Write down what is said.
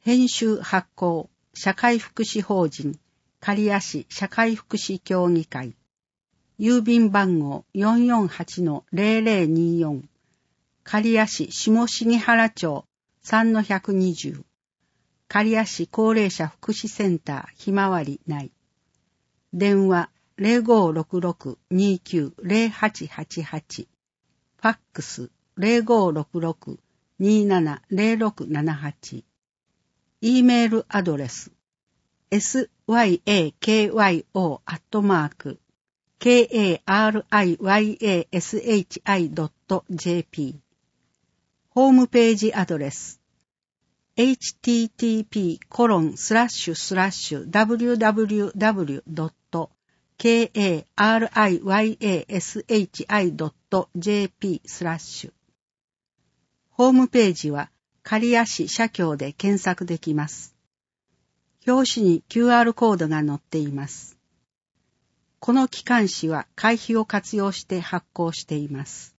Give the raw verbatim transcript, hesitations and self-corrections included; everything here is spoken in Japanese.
編集発行社会福祉法人刈谷市社会福祉協議会郵便番号 よんよんはちのゼロゼロによん 刈谷市下重原町さんのひゃくにじゅう刈谷市高齢者福祉センターひまわり内電話 ゼロごろくろくにきゅうゼロはちはちはち ファックス ゼロごろくろくにななゼロろくななはち E メールアドレス エスワイエーケーワイオー アットマーク ケーエーアールアイワイエーエスエイチアイ ドット ジェーピー ホームページアドレス エイチティーティーピーコロンスラッシュスラッシュダブリューダブリューダブリュードットケーエーアールアイワイエーエスエイチアイドットジェーピー スラッシュホームページは刈谷市社協で検索できます。表紙に キューアール コードが載っています。この機関誌は会費を活用して発行しています。